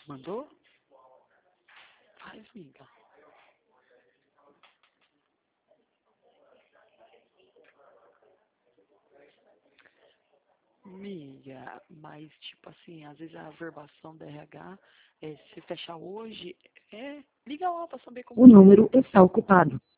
Mandou? Faz, amiga. Amiga, mas tipo assim, às vezes a verbação da RH, se fechar hoje, liga lá pra saber como O que é. número está ocupado.